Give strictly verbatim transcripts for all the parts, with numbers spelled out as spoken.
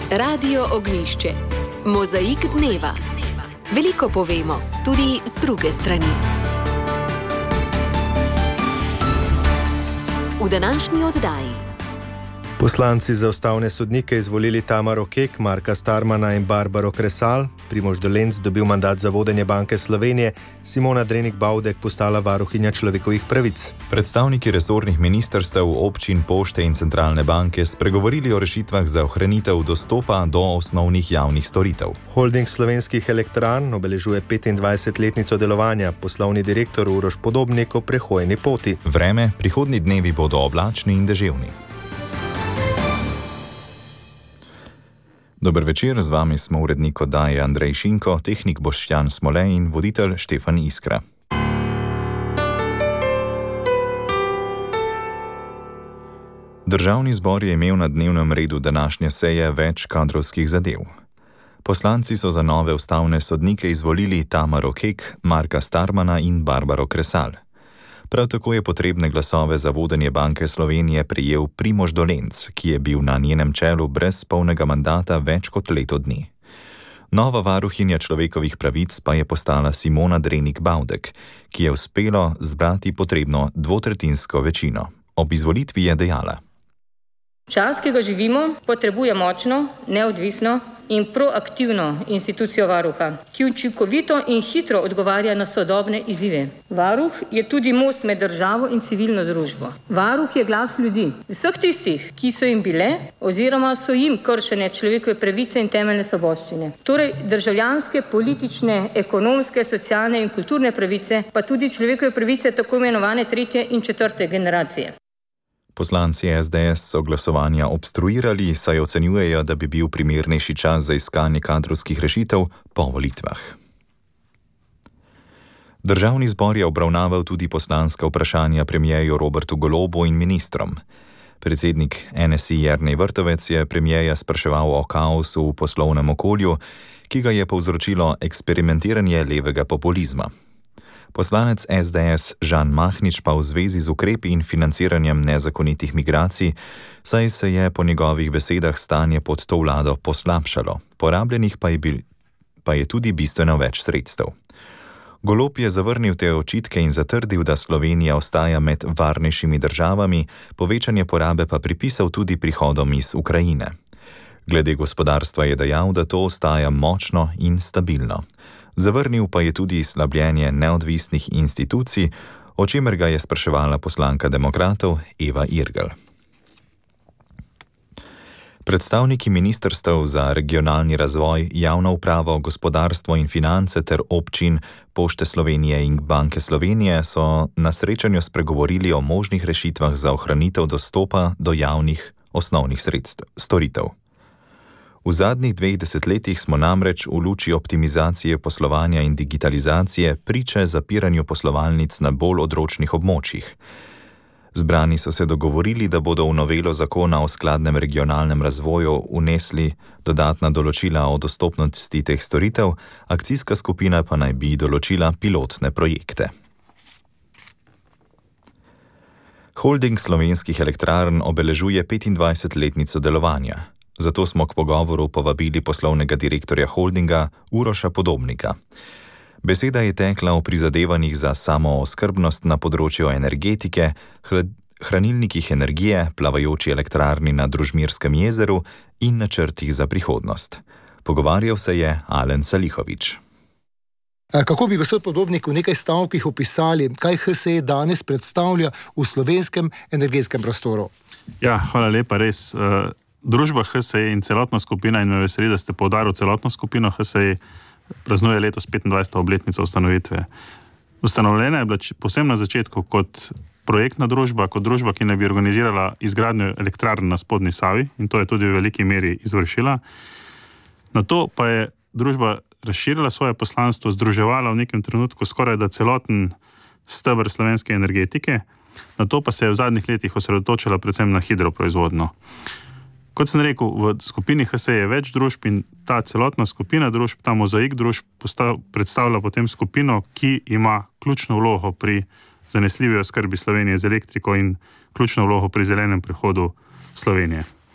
Radio Ognjišče. Mozaik dneva. Veliko povemo, tudi z druge strani. V današnji oddaji. Poslanci za ustavne sodnike izvolili Tamaro Kek, Marka Starmana in Barbaro Kresal, Primož Dolenc dobil mandat za vodenje Banke Slovenije, Simona Drenik-Bavdek postala varuhinja človekovih pravic. Predstavniki resornih ministrstev, občin, pošte in centralne banke spregovorili o rešitvah za ohranitev dostopa do osnovnih javnih storitev. Holding slovenskih elektrarn obeležuje petindvajsetletnico delovanja, poslovni direktor Uroš Podobnik o prehojeni poti. Vreme, prihodnji dnevi bodo oblačni in deževni. Dober večer, z vami smo urednik oddaje Andrej Šinko, tehnik Boštjan Smole in voditelj Štefan Iskra. Državni zbor je imel na dnevnem redu današnje seje več kadrovskih zadev. Poslanci so za nove ustavne sodnike izvolili Tamaro Kek, Marka Starmana in Barbaro Kresal. Prav tako je potrebne glasove za vodenje Banke Slovenije prejel Primož Dolenc, ki je bil na njenem čelu brez polnega mandata več kot leto dni. Nova varuhinja človekovih pravic pa je postala Simona Drenik-Bavdek, ki je uspelo zbrati potrebno dvotretjinsko večino. Ob izvolitvi je dejala: Čas, ki ga živimo, potrebuje močno, neodvisno in proaktivno institucijo varuha, ki učinkovito in hitro odgovarja na sodobne izzive. Varuh je tudi most med državo in civilno družbo. Varuh je glas ljudi, vseh tistih, ki so jim bile oziroma so jim kršene človekove pravice in temeljne svoboščine. Torej državljanske, politične, ekonomske, socialne in kulturne pravice, pa tudi človekove pravice tako imenovane tretje in četrte generacije. Poslanci S D S so glasovanja obstruirali, saj ocenjujejo, da bi bil primernejši čas za iskanje kadrovskih rešitev po volitvah. Državni zbor je obravnaval tudi poslanska vprašanja premierju Robertu Golobu in ministrom. Predsednik N S I Jernej Vrtovec je premierja spraševal o kaosu v poslovnem okolju, ki ga je povzročilo eksperimentiranje levega populizma. Poslanec S D S Žan Mahnič pa v zvezi z ukrepi in financiranjem nezakonitih migracij, saj se je po njegovih besedah stanje pod to vlado poslabšalo, porabljenih pa je, bil, pa je tudi bistveno več sredstev. Golob je zavrnil te očitke in zatrdil, da Slovenija ostaja med varnejšimi državami, povečanje porabe pa pripisal tudi prihodom iz Ukrajine. Glede gospodarstva je dejal, da to ostaja močno in stabilno. Zavrnil pa je tudi slabljenje neodvisnih institucij, o čemer ga je spraševala poslanka demokratov Eva Irgl. Predstavniki ministrstev za regionalni razvoj, javno upravo, gospodarstvo in finance ter občin, Pošte Slovenije in Banke Slovenije so na srečanju spregovorili o možnih rešitvah za ohranitev dostopa do javnih osnovnih sredstev, storitev. V zadnjih dveh desetletjih smo namreč v luči optimizacije poslovanja in digitalizacije priče zapiranju poslovalnic na bolj odročnih območjih. Zbrani so se dogovorili, da bodo v novelo zakona o skladnem regionalnem razvoju vnesli dodatna določila o dostopnosti teh storitev, akcijska skupina pa naj bi določila pilotne projekte. Holding slovenskih elektrarn obeležuje petindvajsetletnico delovanja. Zato smo k pogovoru povabili poslovnega direktorja holdinga Uroša Podobnika. Beseda je tekla o prizadevanjih za samooskrbnost na področju energetike, hranilnikih energije, plavajoči elektrarni na Družmirskem jezeru in načrtih za prihodnost. Pogovarjal se je Alen Salihovič. Kako bi, gospod Podobnik, v nekaj stavkih opisali, kaj H S E danes predstavlja v slovenskem energetskem prostoru? Ja, hvala lepa, res. Družba H S E in celotna skupina, in me veseli, da ste poudarili celotno skupino H S E, praznuje letos petindvajseto obletnico ustanovitve. Ustanovljena je bila povsem na začetku kot projektna družba, kot družba, ki naj bi organizirala izgradnjo elektrarn na spodnji Savi, in to je tudi v veliki meri izvršila. Nato pa je družba razširila svoje poslanstvo, združevala v nekem trenutku skoraj da celoten steber slovenske energetike, nato pa se je v zadnjih letih osredotočila predvsem na hidroproizvodnjo. Kot sem rekel, v skupini H S E je več družb in ta celotna skupina družb, ta mozaik družb predstavlja potem skupino, ki ima ključno vlogo pri zanesljivi oskrbi Slovenije z elektriko in ključno vlogo pri zelenem prehodu Slovenije.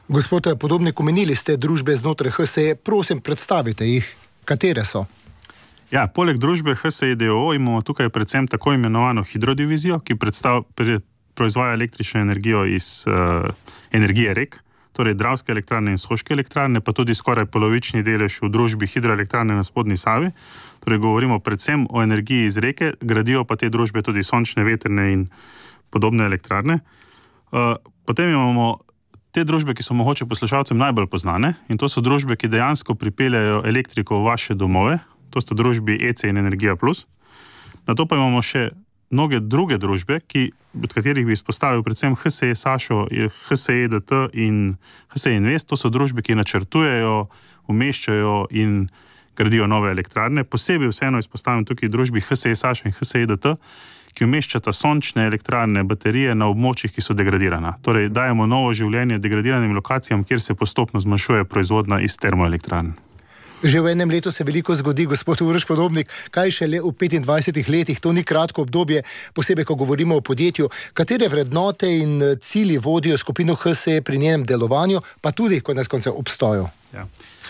Gospod Podobnik, omenili ste družbe znotraj H S E, prosim, predstavite jih, katere so? Ja, poleg družbe H S E d o o imamo tukaj predvsem tako imenovano hidrodivizijo, ki predstav, pre, proizvaja električno energijo iz uh, energije rek, torej Dravske elektrarne in Soške elektrarne, pa tudi skoraj polovični delež v družbi hidroelektrarne na spodnji Savi. Torej govorimo predvsem o energiji iz reke, gradijo pa te družbe tudi sončne, vetrne in podobne elektrarne. Uh, potem imamo te družbe, ki so mogoče poslušalcem najbolj poznane, in to so družbe, ki dejansko pripeljajo elektriko v vaše domove, to sta družbi E C in Energija Plus. Na to pa imamo še mnoge druge družbe, ki, od katerih bi izpostavil predvsem H S E Sašo, H S E D T in H S E Invest. To so družbe, ki načrtujejo, umeščajo in gradijo nove elektrarne. Posebej vseeno izpostavim tukaj družbi H S E Sašo in H S E D T, ki umeščata sončne elektrarne, baterije na območjih, ki so degradirana. Torej, dajemo novo življenje degradiranim lokacijam, kjer se postopno zmanjšuje proizvodnja iz termoelektrarn. Že v enem letu se veliko zgodi, gospod Uroš Podobnik, kaj šele v petindvajsetih letih, to ni kratko obdobje, posebej, ko govorimo o podjetju. Katere vrednote in cilji vodijo skupino H S E pri njenem delovanju, pa tudi, konec koncev, obstoju? Ja.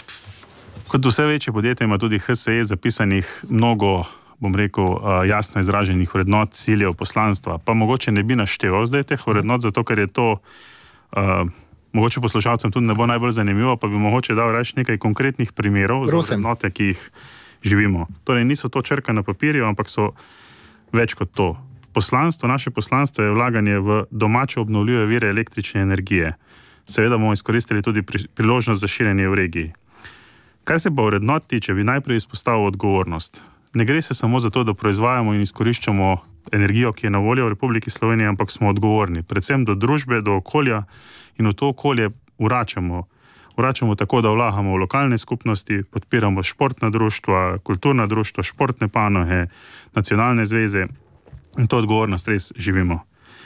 Kot vse večje podjetje ima tudi H S E zapisanih mnogo, bom rekel, jasno izraženih vrednot, ciljev, poslanstva. Pa mogoče ne bi našteval zdaj teh vrednot, zato ker je to uh, mogoče poslušalcem tudi ne bo najbolj zanimivo, pa bi mogoče dal reči nekaj konkretnih primerov za vrednote, ki jih živimo. Torej niso to črka na papirju, ampak so več kot to. Poslanstvo, naše poslanstvo je vlaganje v domače obnovljive vire električne energije. Seveda bomo izkoristili tudi priložnost za širjenje v regiji. Kar se pa vrednot tiče, bi najprej izpostavil odgovornost. Ne gre se samo za to, da proizvajamo in izkoriščamo energijo, ki je na voljo v Republiki Sloveniji, ampak smo odgovorni, predvsem do družbe, do okolja, in v to okolje vračamo. Vračamo tako, da vlagamo v lokalne skupnosti, podpiramo športna društva, kulturna društva, športne panoge, nacionalne zveze, in to odgovornost res živimo.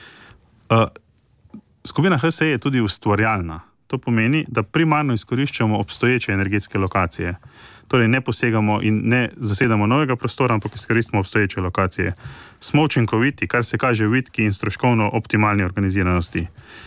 Uh, skupina H S E je tudi ustvarjalna. To pomeni, da primarno izkoriščamo obstoječe energetske lokacije. Torej ne posegamo in ne zasedamo novega prostora, ampak izkoristimo obstoječe lokacije. Smo učinkoviti, kar se kaže v vitki in stroškovno optimalni organiziranosti.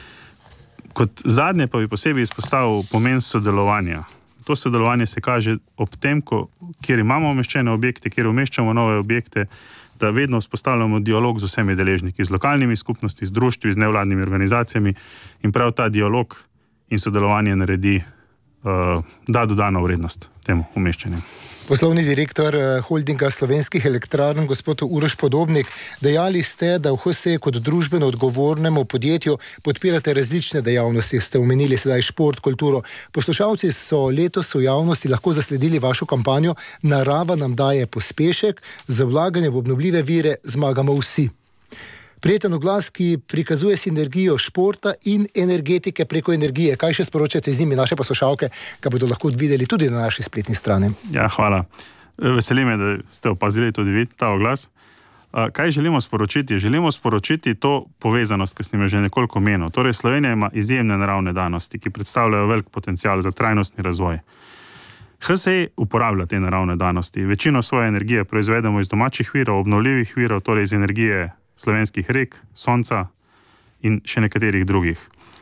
Kot zadnje pa bi posebej izpostavil pomen sodelovanja. To sodelovanje se kaže ob tem, ko, kjer imamo umeščene objekte, kjer umeščamo nove objekte, da vedno vzpostavljamo dialog z vsemi deležniki, z lokalnimi skupnostmi, z društvi, z nevladnimi organizacijami, in prav ta dialog in sodelovanje naredi, uh, da dodano vrednost temu umeščanju. Poslovni direktor holdinga Slovenskih elektrarn, gospod Uroš Podobnik, dejali ste, da v H S E kot družbeno odgovornemu podjetju podpirate različne dejavnosti. Ste omenili sedaj šport, kulturo. Poslušalci so letos v javnosti lahko zasledili vašo kampanjo Narava nam daje pospešek, za vlaganje v obnovljive vire zmagamo vsi. Prijeten oglas, ki prikazuje sinergijo športa in energetike preko energije. Kaj še sporočate z njimi naše poslušalke, ki bodo lahko videli tudi na naši spletni strani? Ja, hvala. Veseli me, da ste opazili tudi vi ta oglas. Kaj želimo sporočiti? Želimo sporočiti to povezanost, ki sem jo že nekoliko omenil. Torej, Slovenija ima izjemne naravne danosti, ki predstavljajo velik potencial za trajnostni razvoj. H S E uporablja te naravne danosti. Večino svoje energije proizvedemo iz domačih virov, obnovljivih virov, torej iz energije slovenskih rek, sonca in še nekaterih drugih.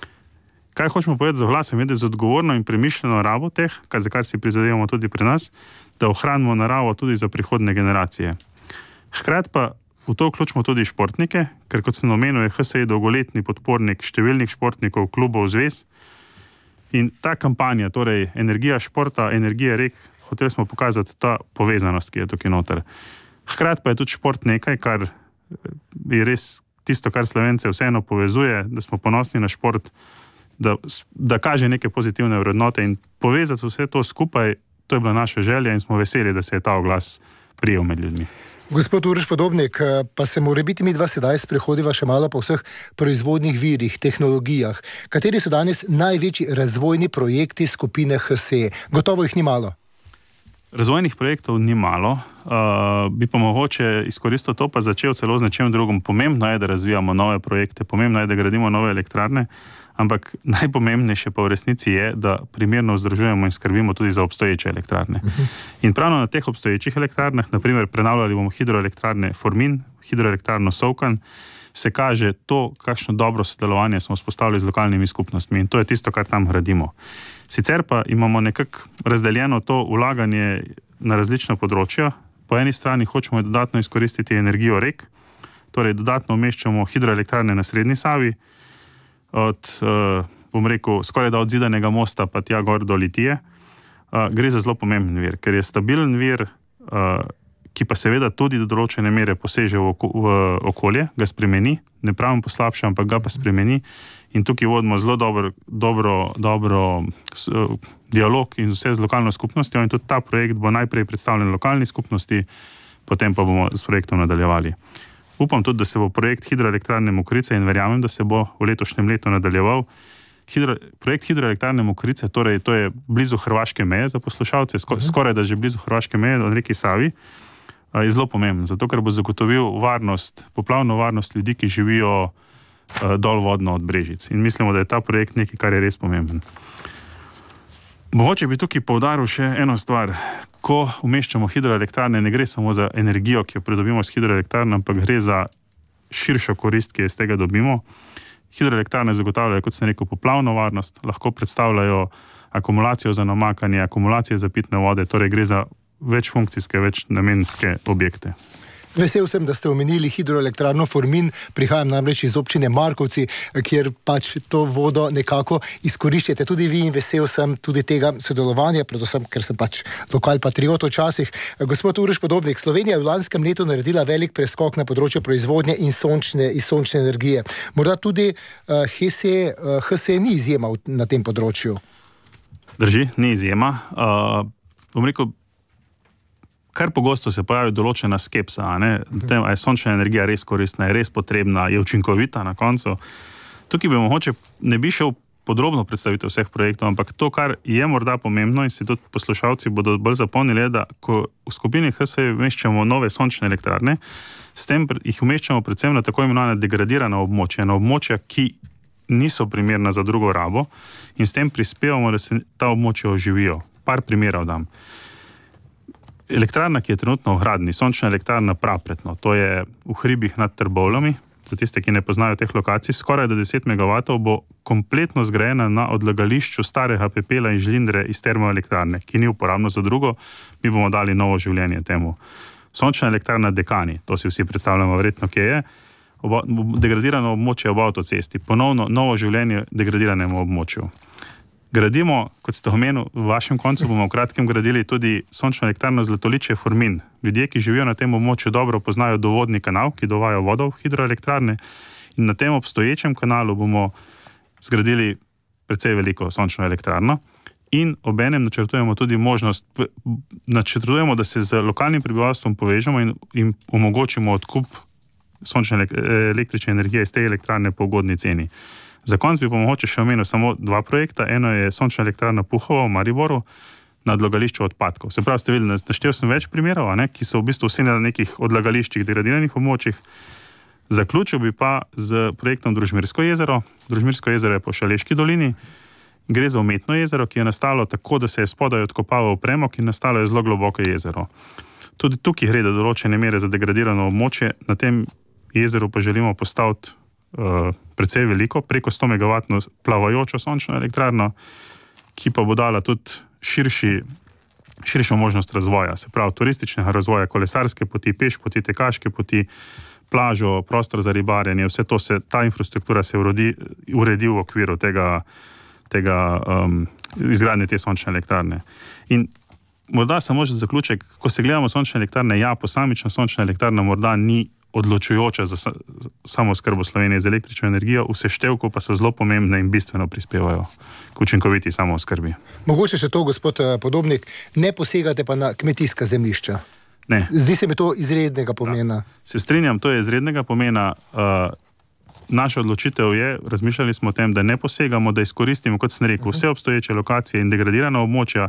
Kaj hočemo povedati z oglasom, je, da z odgovorno in premišljeno rabo teh, za kar si prizadevamo tudi pri nas, da ohranimo naravo tudi za prihodne generacije. Hkrati pa v to vključimo tudi športnike, ker kot sem omenil, je H S E dolgoletni podpornik številnih športnikov, klubov, zvez. In ta kampanja, torej energija športa, energija rek, hoteli smo pokazati ta povezanost, ki je tukaj noter. Hkrati pa je tudi šport nekaj, kar je res tisto, kar Slovence vseeno povezuje, da smo ponosni na šport, da, da kaže neke pozitivne vrednote, in povezati vse to skupaj, to je bila naša želja in smo veseli, da se je ta oglas prijel med ljudmi. Gospod Uroš Podobnik, pa se morebiti mi dva sedaj sprehodiva še malo po vseh proizvodnih virih, tehnologijah. Kateri so danes največji razvojni projekti skupine H S E? Gotovo jih ni malo. Razvojnih projektov ni malo, uh, bi pa mogoče izkoristil to, pa začel celo z nečem drugim. Pomembno je, da razvijamo nove projekte, pomembno je, da gradimo nove elektrarne, ampak najpomembnejše pa v resnici je, da primerno vzdržujemo in skrbimo tudi za obstoječe elektrarne. Uh-huh. In pravno na teh obstoječih elektrarnah, naprimer prenavljali bomo hidroelektrarne Formin, hidroelektrarno Sovkan, se kaže to, kakšno dobro sodelovanje smo vzpostavili z lokalnimi skupnostmi in to je tisto, kar tam gradimo. Sicer pa imamo nekako razdeljeno to vlaganje na različna področja. Po eni strani hočemo dodatno izkoristiti energijo rek, torej dodatno umeščamo hidroelektrarne na Srednji Savi, od, bom rekel, skoraj da od Zidanega mosta pa tja gor do Litije. Gre za zelo pomemben vir, ker je stabilen vir, ki pa seveda tudi do določene mere poseže v okolje, ga spremeni, ne pravim poslabša, ampak ga pa spremeni in tukaj vodimo zelo dobro, dobro, dobro dialog in vse z lokalno skupnostjo in tudi ta projekt bo najprej predstavljen lokalni skupnosti, potem pa bomo s projektom nadaljevali. Upam tudi, da se bo projekt hidroelektrarne Mokrice in verjamem, da se bo v letošnjem letu nadaljeval. Hidro, projekt hidroelektrarne Mokrice, torej to je blizu hrvaške meje za poslušalce, sko, skoraj da že blizu hrvaške meje od reki Savi, je zelo pomemben, zato ker bo zagotovil varnost, poplavno varnost ljudi, ki živijo dol vodno od Brežic. In mislimo, da je ta projekt nekaj, kar je res pomemben. Mogoče bi tukaj poudaril še eno stvar. Ko umeščamo hidroelektrarne, ne gre samo za energijo, ki jo pridobimo s hidroelektrarno, ampak gre za širšo korist, ki jo iz tega dobimo. Hidroelektrarne zagotavljajo, kot sem rekel, poplavno varnost, lahko predstavljajo akumulacijo za namakanje, akumulacije za pitne vode, torej gre za večfunkcijske, večnamenske objekte. Vesel sem, da ste omenili hidroelektrarno Formin, prihajam namreč iz občine Markovci, kjer pač to vodo nekako izkoriščate tudi vi in vesel sem tudi tega sodelovanja, predvsem, ker sem pač lokal patriot včasih. Gospod Uroš Podobnik, Slovenija je v lanskem letu naredila velik preskok na področju proizvodnje in sončne, in sončne energije. Morda tudi uh, H S E, uh, H S E ni izjema na tem področju. Drži, ni izjema. Uh, bom rekel, kar pogosto se pojavi določena skepsa, a ne? Tem, a je sončna energija res koristna, je res potrebna, je učinkovita na koncu. Tukaj bi mogoče ne bi šel podrobno predstaviti vseh projektov, ampak to, kar je morda pomembno in si tudi poslušalci bodo bolj zapomnili, je, da ko v skupini H S E umeščamo nove sončne elektrarne, s tem jih umeščamo predvsem na tako imenovana degradirana območja, na območja, ki niso primerna za drugo rabo in s tem prispevamo, da se ta območja oživijo. Par primerov dam. Elektrarna, ki je trenutno v gradnji, sončna elektrarna Prapretno, to je v hribih nad Trbovljami, za tiste, ki ne poznajo teh lokacij, skoraj do deset megavatov bo kompletno zgrajena na odlagališču starega pepela in žlindre iz termoelektrarne, ki ni uporabno za drugo, mi bomo dali novo življenje temu. Sončna elektrarna Dekani, to si vsi predstavljamo verjetno, kje je, oba, degradirano območje ob avtocesti, ponovno novo življenje degradiranemu območju. Gradimo, kot ste omenili, v vašem koncu bomo v kratkem gradili tudi sončno elektrarno Zlatoličje Formin. Ljudje, ki živijo na tem območju, dobro poznajo dovodni kanal, ki dovaja vodo v hidroelektrarne in na tem obstoječem kanalu bomo zgradili precej veliko sončno elektrarno in obenem načrtujemo tudi možnost, načrtujemo, da se z lokalnim prebivalstvom povežemo in, in omogočimo odkup sončne električne energije iz te elektrarne po ugodni ceni. Za konc bi pa mogoče še omenil samo dva projekta. Eno je sončna elektrarna Puhovo v Mariboru na odlagališču odpadkov. Se pravi, ste videli, naštel sem več primerov, a ne, ki so v bistvu vsi na nekih odlagališčih, degradiranih območjih. Zaključil bi pa z projektom Družmirsko jezero. Družmirsko jezero je po Šaleški dolini. Gre za umetno jezero, ki je nastalo tako, da se je spodaj odkopaval premog in nastalo je zelo globoko jezero. Tudi tukaj gre do določene mere za degradirano območje. Na tem jezeru pa želimo postaviti Uh, precej veliko, preko sto megavatno plavajočo sončno elektrarno, ki pa bo dala tudi širši, širšo možnost razvoja, se pravi turističnega razvoja, kolesarske poti, peš poti, tekaške poti, plažo, prostor za ribarjenje, vse to se, ta infrastruktura se uredi, uredi v okviru tega, tega um, izgradnje te sončne elektrarne. In morda samo že zaključek, ko se gledamo sončne elektrarne, ja, posamična sončna elektrarna morda ni odločujoča za samooskrbo Slovenije z električno energijo, v seštevku pa so zelo pomembne in bistveno prispevajo k učinkoviti samooskrbi. Mogoče še to, gospod Podobnik, ne posegate pa na kmetijska zemljišča. Ne. Zdi se mi to izrednega pomena. Da. Se strinjam, to je izrednega pomena. Uh, naša odločitev je, razmišljali smo o tem, da ne posegamo, da izkoristimo, kot sem rekel, vse obstoječe lokacije in degradirana območja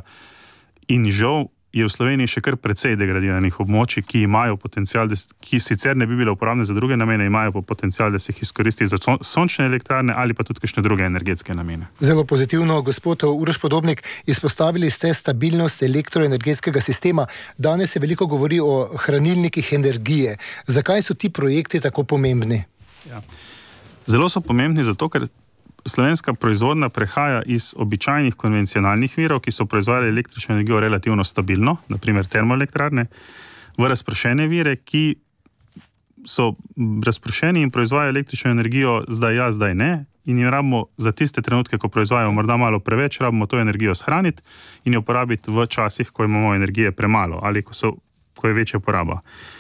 in žal je v Sloveniji še kar precej degradiranih območij, ki imajo potencial, ki sicer ne bi bile uporabne za druge namene, imajo pa potencial, da se jih izkoristi za sončne elektrarne ali pa tudi kakšne druge energetske namene. Zelo pozitivno, gospod Uroš Podobnik, izpostavili ste stabilnost elektroenergetskega sistema. Danes se veliko govori o hranilnikih energije. Zakaj so ti projekti tako pomembni? Ja. Zelo so pomembni zato, ker slovenska proizvodnja prehaja iz običajnih konvencionalnih virov, ki so proizvajali električno energijo relativno stabilno, naprimer termoelektrarne, v razpršene vire, ki so razpršeni in proizvajajo električno energijo zdaj ja, zdaj ne, in jo rabimo za tiste trenutke, ko proizvajamo morda malo preveč, rabimo to energijo shraniti in jo uporabiti v časih, ko imamo energije premalo ali ko, so, ko je večja poraba.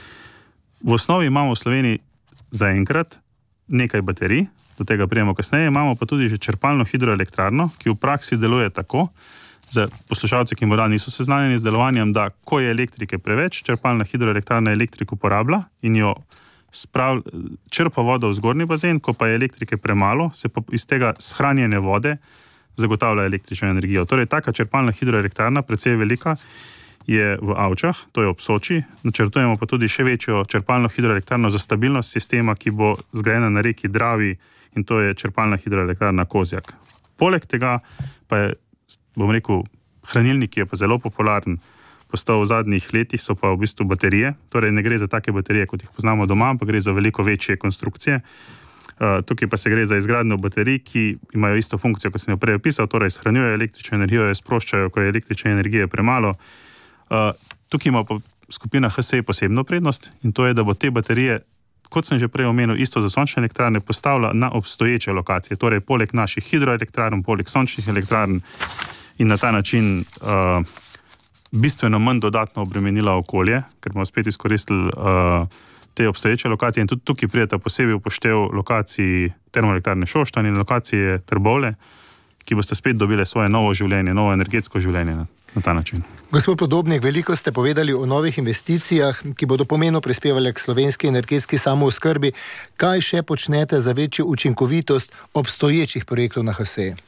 V osnovi imamo v Sloveniji zaenkrat nekaj baterij, do tega prijemo kasneje, imamo pa tudi že črpalno hidroelektrarno, ki v praksi deluje tako, za poslušalce, ki morda niso seznanjeni z delovanjem, da ko je elektrike preveč, črpalna hidroelektrarna elektriko porablja in jo sprav, črpa vodo v zgornji bazen, ko pa je elektrike premalo, se pa iz tega shranjene vode zagotavlja električno energijo. Torej, taka črpalna hidroelektrarna, precej velika, je v Avčah, to je ob Soči, načrtujemo pa tudi še večjo črpalno hidroelektrarno za stabilnost sistema, ki bo zgrajena na reki Dravi, in to je črpalna hidroelektrarna Kozjak. Poleg tega pa je, bom rekel, hranilnik, ki je pa zelo popularen, postal v zadnjih letih, so pa v bistvu baterije. Torej ne gre za take baterije, kot jih poznamo doma, ampak gre za veliko večje konstrukcije. Uh, tukaj pa se gre za izgradnjo baterij, ki imajo isto funkcijo, kot sem jo prej opisal, torej shranjujejo električno energijo, jo sproščajo, ko je električne energije premalo. Uh, tukaj ima pa skupina H S E posebno prednost in to je, da bo te baterije, kot sem že prej omenil, isto za sončne elektrarne postavila na obstoječe lokacije, torej poleg naših hidroelektrarn, poleg sončnih elektrarn in na ta način uh, bistveno manj dodatno obremenila okolje, ker bomo spet izkoristili uh, te obstoječe lokacije in tudi tukaj prijeta posebej upoštev lokaciji termoelektrarne Šoštanj in lokacije Trbovlje, ki boste spet dobile svoje novo življenje, novo energetsko življenje na, na ta način. Gospod Podobnik, veliko ste povedali o novih investicijah, ki bodo pomembno prispevali k slovenski energetski samooskrbi. Kaj še počnete za večjo učinkovitost obstoječih projektov na H S E?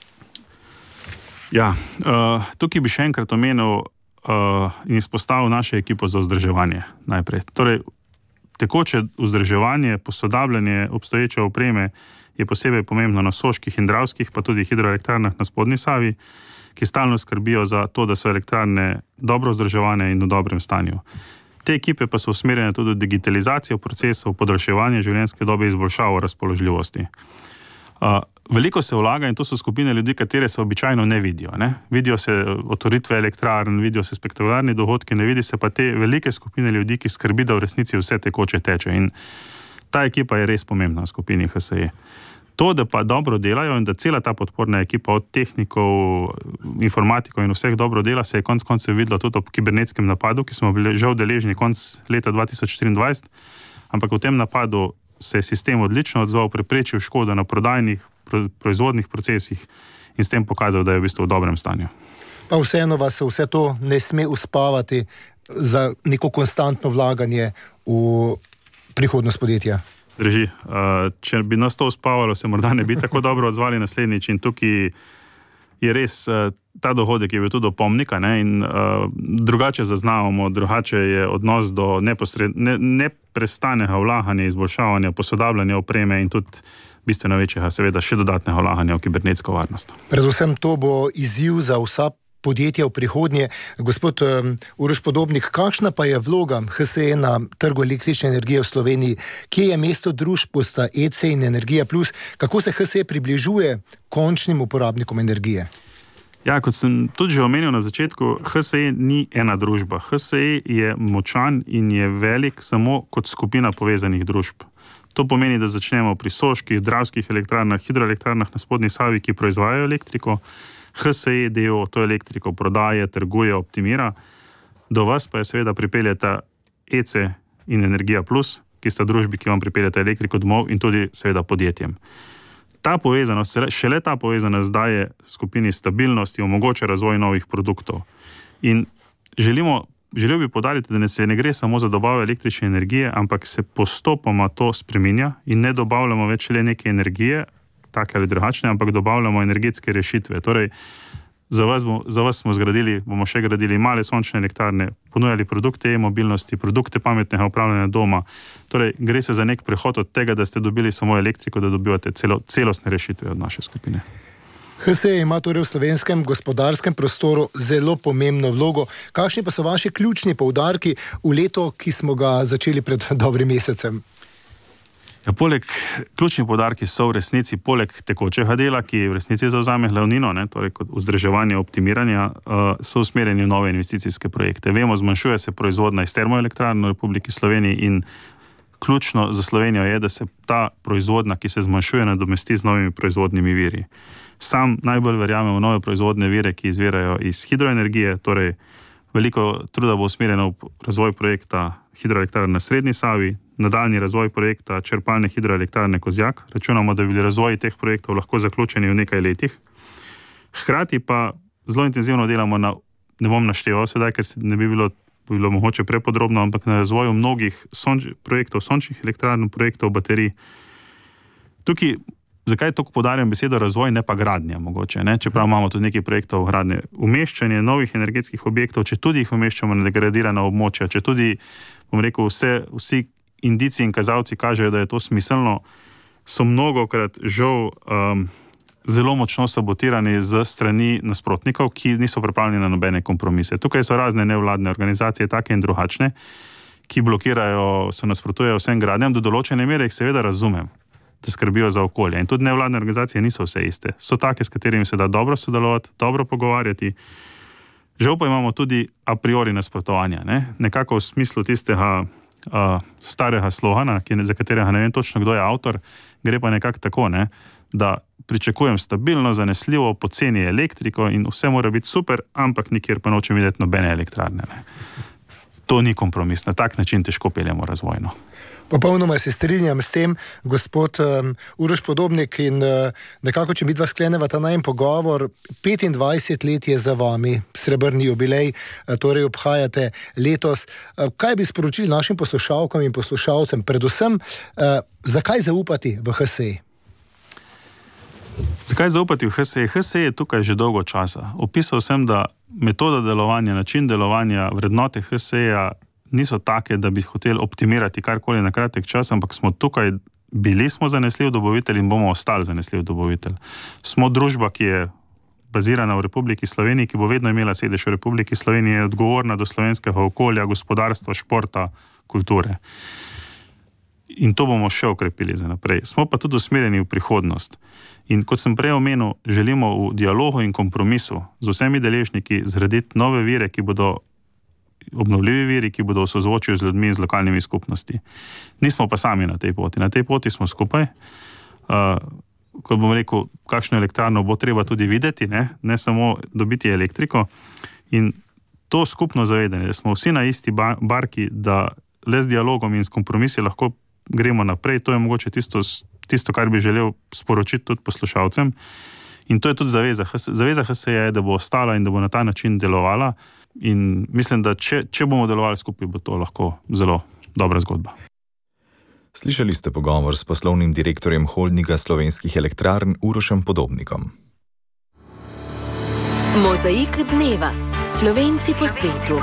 Ja, uh, tukaj bi še enkrat omenil uh, in izpostavil našo ekipo za vzdrževanje najprej. Torej, tekoče vzdrževanje, posodabljanje obstoječe opreme je posebej pomembno na soških in dravskih, pa tudi hidroelektrarnah na spodnji Savi, ki stalno skrbijo za to, da so elektrarne dobro vzdrževane in v dobrem stanju. Te ekipe pa so usmerjene tudi v digitalizacijo procesov, podaljševanje življenjske dobe, izboljšavo razpoložljivosti. Uh, veliko se vlaga in to so skupine ljudi, katere se običajno ne vidijo. Ne? Vidijo se otvoritve elektrarn, vidijo se spektakularni dogodki, ne vidi se pa te velike skupine ljudi, ki skrbi, da v resnici vse tekoče teče. In ta ekipa je res pomembna v skupini H S E. To, da pa dobro delajo in da cela ta podporna ekipa od tehnikov, informatikov in vseh dobro dela, se je konec koncev videlo tudi ob kibernetskem napadu, ki smo bili že udeleženi konec leta dva tisoč štiriindvajset, ampak v tem napadu se je sistem odlično odzval, preprečil škodo na prodajnih, proizvodnih procesih in s tem pokazal, da je v bistvu v dobrem stanju. Pa vseeno vas vse to ne sme uspavati za neko konstantno vlaganje v prihodnost podjetja. Drži. Če bi nas to uspavalo, se morda ne bi tako dobro odzvali naslednjič in tukaj je res ta dohodek je bil tudi opomnika, ne, in uh, drugače zaznavamo, drugače je odnos do neposred, ne, neprestanega vlaganja, izboljšavanja, posodabljanja opreme in tudi bistveno večjega, seveda, še dodatnega vlaganja v kibernetsko varnost. Predvsem to bo izziv za vsa podjetja v prihodnje. Gospod um, Uroš Podobnik, kakšna pa je vloga H S E na trgu električne energije v Sloveniji? Kje je mesto družb, bosta E C in Energija Plus? Kako se H S E približuje končnim uporabnikom energije? Ja, kot sem tudi že omenil na začetku, H S E ni ena družba. H S E je močan in je velik samo kot skupina povezanih družb. To pomeni, da začnemo pri soških, dravskih elektrarnah, hidroelektrarnah na spodnji Savi, ki proizvajajo elektriko. H S E D O to elektriko prodaje, trguje, optimira. Do vas pa je seveda pripeljeta E C in Energija Plus, ki sta družbi, ki vam pripeljeta elektriko domov in tudi seveda podjetjem. Ta povezanost, šele ta povezanost daje skupini stabilnosti, omogoča razvoj novih produktov. In želimo, želel bi poudariti, da ne se ne gre samo za dobavo električne energije, ampak se postopoma to spreminja in ne dobavljamo več le neke energije, take ali drugačne, ampak dobavljamo energetske rešitve. Torej, za vas, bo, za vas smo zgradili, bomo še gradili male sončne elektrarne, ponujali produkte e-mobilnosti, produkte pametnega upravljanja doma. Torej, gre se za nek prehod od tega, da ste dobili samo elektriko, da dobivate celo, celostne rešitve od naše skupine. H S E ima torej v slovenskem gospodarskem prostoru zelo pomembno vlogo. Kakšni pa so vaši ključni poudarki v leto, ki smo ga začeli pred dobrim mesecem? Ja, poleg, ključni poudarki so v resnici poleg tekočega dela, ki v resnici zavzame glavnino, ne, torej kot vzdrževanje, optimiranja, uh, so usmerjeni v nove investicijske projekte. Vemo, zmanjšuje se proizvodnja iz termoelektrarn v Republiki Sloveniji in ključno za Slovenijo je, da se ta proizvodnja, ki se zmanjšuje, nadomesti z novimi proizvodnimi viri. Sam najbolj verjamem v nove proizvodne vire, ki izvirajo iz hidroenergije, torej veliko truda bo usmerjeno v razvoj projekta hidroelektrarne na Srednji Savi, nadaljnji razvoj projekta črpalne hidroelektrarne Kozjak. Računamo, da bi bili razvoji teh projektov lahko zaključeni v nekaj letih. Hkrati pa zelo intenzivno delamo na, ne bom našteval sedaj, ker se ne bi bilo, bi bilo mogoče prepodrobno, ampak na razvoju mnogih sonč, projektov sončnih elektrarn, projektov baterij. Tukaj, zakaj toliko poudarjam besedo razvoj, ne pa gradnja mogoče, ne? Čeprav imamo tudi nekaj projektov gradnje. Umeščanje novih energetskih objektov, če tudi jih umeščamo na degradirana območja, če tudi, bom rekel, vse, vsi indici in kazalci kažejo, da je to smiselno, so mnogokrat žal um, zelo močno sabotirani z strani nasprotnikov, ki niso pripravljeni na nobene kompromise. Tukaj so razne nevladne organizacije, take in drugačne, ki blokirajo, so nasprotujejo vsem gradnjam, do določene mere jih seveda razumem, da skrbijo za okolje. In tudi nevladne organizacije niso vse iste. So take, s katerimi se da dobro sodelovati, dobro pogovarjati. Žal pa imamo tudi a priori nasprotovanja, ne? Nekako v smislu tistega uh, starega slogana, ki, za katerega ne vem točno, kdo je avtor, gre pa nekako tako, ne? Da pričakujem stabilno, zanesljivo, poceni elektriko in vse mora biti super, ampak nikjer pa nočem videti nobene elektrarne. Ne? To ni kompromis, na tak način težko peljemo razvojno. Popolnoma se strinjam s tem, gospod um, Uroš Podobnik, in uh, nekako, če mi dva skleneva ta najmen pogovor, petindvajset let je za vami, srebrni jubilej, uh, torej obhajate letos. Uh, kaj bi sporočili našim poslušalkam in poslušalcem, predvsem, uh, zakaj zaupati v H S E? Zakaj zaupati v H S E? H S E je tukaj že dolgo časa. Opisal sem, da metoda delovanja, način delovanja, vrednote H S E-ja niso take, da bi hoteli optimirati karkoli na kratek čas, ampak smo tukaj, bili smo zanesljiv dobavitelj in bomo ostali zanesljiv dobavitelj. Smo družba, ki je bazirana v Republiki Sloveniji, ki bo vedno imela sedež v Republiki Sloveniji, je odgovorna do slovenskega okolja, gospodarstva, športa, kulture. In to bomo še okrepili za naprej. Smo pa tudi usmerjeni v prihodnost. In kot sem prej omenil, želimo v dialogu in kompromisu z vsemi deležniki zgraditi nove vire, ki bodo obnovljivi viri, ki bodo v sozvočju z ljudmi in z lokalnimi skupnosti. Nismo pa sami na tej poti. Na tej poti smo skupaj. Uh, kot bom rekel, kakšno elektrarno bo treba tudi videti, ne, ne samo dobiti elektriko. In to skupno zavedanje, da smo vsi na isti barki, da le z dialogom in s kompromisi lahko gremo naprej, to je mogoče tisto, tisto, kar bi želel sporočiti tudi poslušalcem. In to je tudi zaveza. Zaveza H S E je, da bo ostala in da bo na ta način delovala. In mislim, da če, če bomo delovali skupaj, bo to lahko zelo dobra zgodba. Slišali ste pogovor s poslovnim direktorjem holdinga slovenskih elektrarn Urošem Podobnikom. Mozaik dneva. Slovenci po svetu.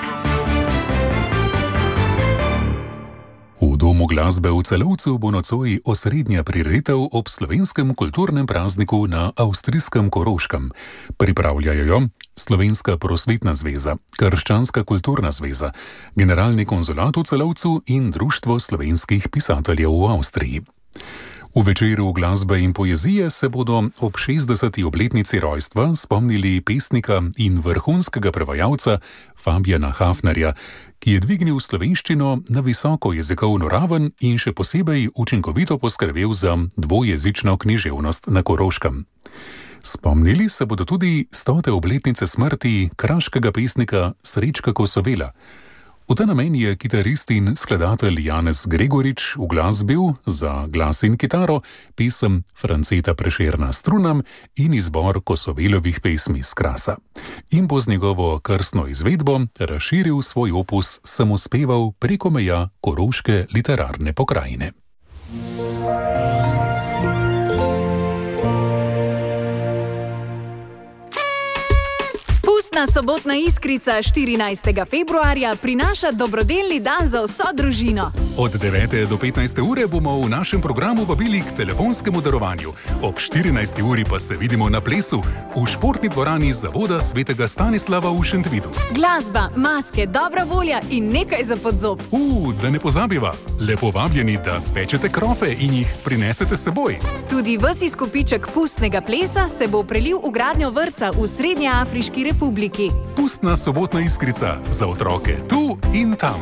V Domu glasbe v Celovcu bo nocoj osrednja prireditev ob slovenskem kulturnem prazniku na avstrijskem Koroškem. Pripravljajo jo Slovenska prosvetna zveza, Krščanska kulturna zveza, Generalni konzulat v Celovcu in Društvo slovenskih pisateljev v Avstriji. V večeru glasbe in poezije se bodo ob šestdeseti obletnici rojstva spomnili pesnika in vrhunskega prevajalca Fabijana Hafnerja, ki je dvignil slovenščino na visoko jezikovno raven in še posebej učinkovito poskrbel za dvojezično književnost na Koroškem. Spomnili se bodo tudi stote obletnice smrti kraškega pesnika Srečka Kosovela. V ta namen je kitarist in skladatelj Janez Gregorič uglasbil za glas in kitaro pesem Franceta Prešerna strunam in izbor Kosovelovih pesmi s Krasa. In bo z njegovo krstno izvedbo razširil svoj opus samospeval preko meja koroške literarne pokrajine. Pustna sobotna iskrica štirinajstega februarja prinaša dobrodelni dan za vso družino. Od devete do petnajste ure bomo v našem programu vabili k telefonskemu darovanju. Ob štirinajsti uri pa se vidimo na plesu v športni dvorani Zavoda svetega Stanislava v Šentvidu. Glasba, maske, dobra volja in nekaj za podzob. U, da ne pozabiva, lepo vabljeni, da spečete krofe in jih prinesete s seboj. Tudi ves izkupiček pustnega plesa se bo prelil v gradnjo vrtca v Srednjeafriški republiki. Pustna sobotna iskrica za otroke tu in tam.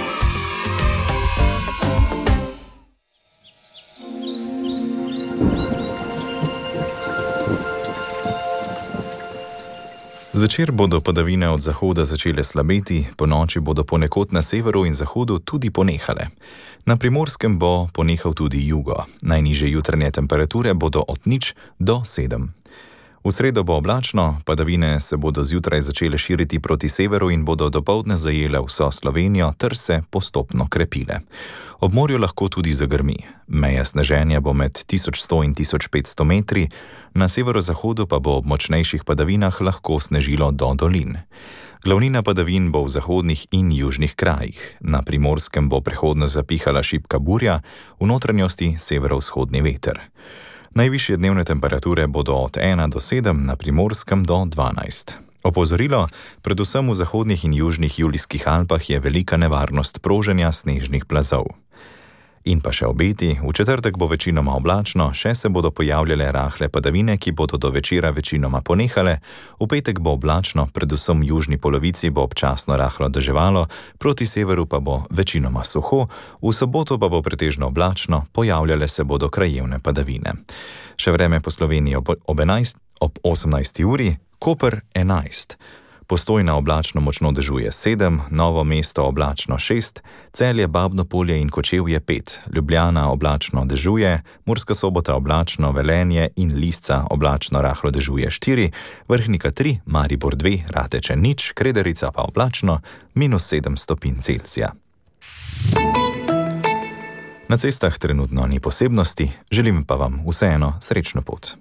Zvečer bodo padavine od zahoda začele slabeti, ponoči bodo ponekod na severu in zahodu tudi ponehale. Na Primorskem bo ponehal tudi jugo. Najnižje jutranje temperature bodo od nič do sedem. V sredo bo oblačno, padavine se bodo zjutraj začele širiti proti severu in bodo dopoldne zajele vso Slovenijo ter se postopno krepile. Ob morju lahko tudi zagrmi. Meja sneženja bo med tisoč sto in tisoč petsto metri, na severozahodu pa bo ob močnejših padavinah lahko snežilo do dolin. Glavnina padavin bo v zahodnih in južnih krajih. Na Primorskem bo prehodno zapihala šibka burja, v notranjosti severovzhodni veter. Najvišje dnevne temperature bodo od ena do sedem, na Primorskem do dvanajst. Opozorilo, predvsem v zahodnih in južnih Julijskih Alpah je velika nevarnost proženja snežnih plazov. In pa še obeti, v četrtek bo večinoma oblačno, še se bodo pojavljale rahle padavine, ki bodo do večera večinoma ponehale, v petek bo oblačno, predvsem v južni polovici bo občasno rahlo deževalo, proti severu pa bo večinoma suho, v soboto pa bo pretežno oblačno, pojavljale se bodo krajevne padavine. Še vreme po Sloveniji ob, ob, enajst, ob osemnajsti uri, Koper enajst. Postojna oblačno močno dežuje sedem, Novo mesto oblačno šest, Celje, Babno Polje in Kočevje pet, Ljubljana oblačno dežuje, Murska Sobota oblačno, Velenje in Lisca oblačno rahlo dežuje štiri, Vrhnika tri, Maribor dve, Rateče nič, Krederica pa oblačno, minus sedem stopinj Celzija. Na cestah trenutno ni posebnosti, želim pa vam vseeno srečno pot.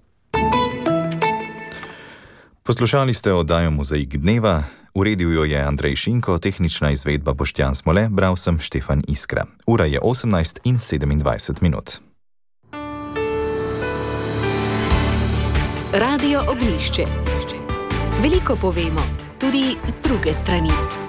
Poslušali ste oddajo Mozaik dneva, uredil jo je Andrej Šinko, tehnična izvedba Boštjan Smole, bral sem Štefan Iskra. Ura je osemnajst in sedemindvajset minut. Radio Oglišče. Veliko povemo, tudi z druge strani.